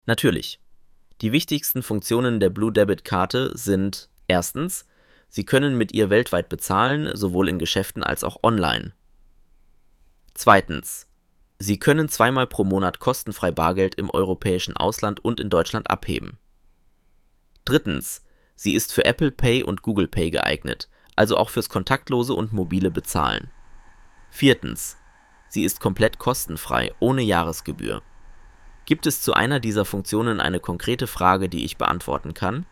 Natürlich. Die wichtigsten Funktionen der Blue Debit Karte sind erstens, Sie können mit ihr weltweit bezahlen, sowohl in Geschäften als auch online. Zweitens, Sie können zweimal pro Monat kostenfrei Bargeld im europäischen Ausland und in Deutschland abheben. Drittens, sie ist für Apple Pay und Google Pay geeignet, also auch fürs kontaktlose und mobile Bezahlen. Viertens, sie ist komplett kostenfrei, ohne Jahresgebühr. Gibt es zu einer dieser Funktionen eine konkrete Frage, die ich beantworten kann?